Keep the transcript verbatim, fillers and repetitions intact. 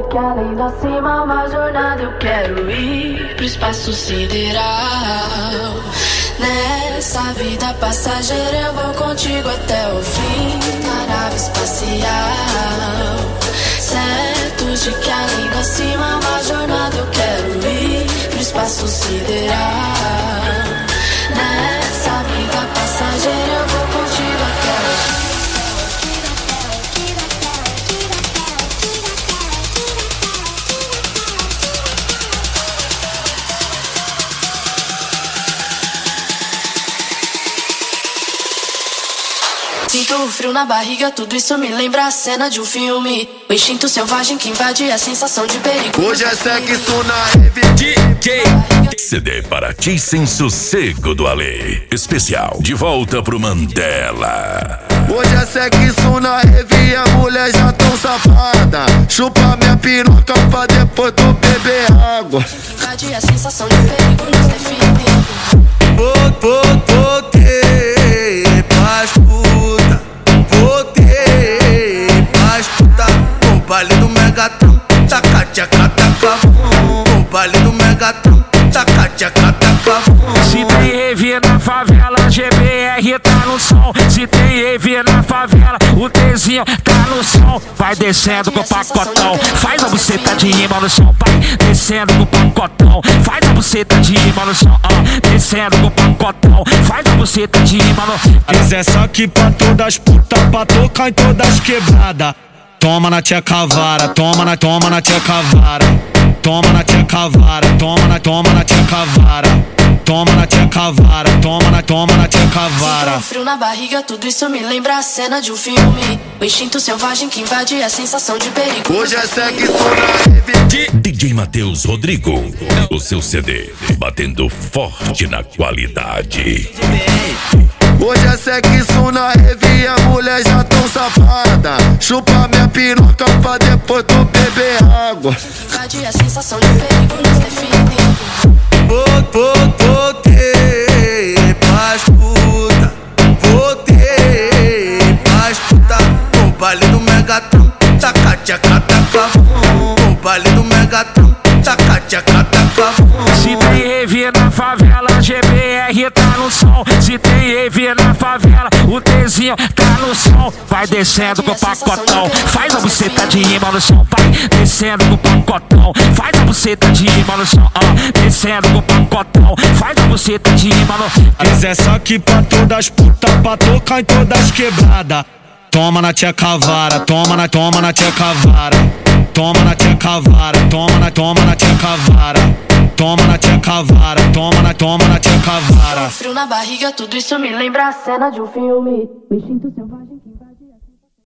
que além da cima, uma jornada eu quero ir pro espaço sideral. Nessa vida passageira eu vou contigo até o fim da nave espacial. Certo de que além da cima, uma jornada eu quero ir pro espaço sideral. Nessa vida passageira eu vou contigo até o fim. Sinto o frio na barriga, tudo isso me lembra a cena de um filme. O instinto selvagem que invade a sensação de perigo. Hoje é sexo na rave D J C D para ti sem sossego do Alê. Especial, de volta pro Mandela. Hoje é sexo na rave e a mulher já tão safada. Chupa minha piroca pra depois tu beber água. Invade a sensação de perigo, nos define. Voltei pras puta, voltei pras puta. O baile do Megatron, taca tchaca taca bum. O baile do Megatron, taca tchaca taca bum. Se tem rave na favela, G B R tá no som. Se tem rave na favela, o Tzinho tá no som. Vai descendo com o pacotão, faz a buceta de rima no som. Vai descendo com o pacotão, faz a buceta de rima no som. uh, Descendo com o pacotão, faz a buceta de rima no som. Mas é só que pra todas putas, pra tocar em todas quebradas. Toma na tia cavara, toma na, toma na tia cavara. Toma na tia cavara, toma na, toma na tia cavara. Toma na tia cavara, toma na, toma na tia cavara. Sinto um frio na barriga, tudo isso me lembra a cena de um filme. O instinto selvagem que invade a sensação de perigo. Hoje é sexo na rave D D J Matheus Rodrigo, o seu C D, batendo forte na qualidade. Hoje é sexo na rave e a mulher já tão safada. Chupa minha piroca pra depois tu beber água. Invade a sensação de perigo, nos define. Voltei pras puta, voltei pras puta. O baile do Megatron, taca tchaca taca bum. O baile do Megatron, taca tchaca taca bum. Se tem rave na favela, G B R tá no som. Se tem rave na favela, o Tzinho tá no som. Vai descendo com o pacotão, faz a buceta de rima no som. Vai descendo com o pacotão, faz a buceta de rima no som. uh, Descendo com o pacotão, faz a buceta de rima no som. Mas é só que pra todas putas, pra tocar em todas quebradas. Toma na tia cavara, toma na, toma na tia cavara. Toma na tia cavara, toma na, toma na tia cavara. Toma na tia cavara, toma na, toma na tia cavara. Frio na barriga, tudo isso me lembra a cena de um filme. O instinto selvagem que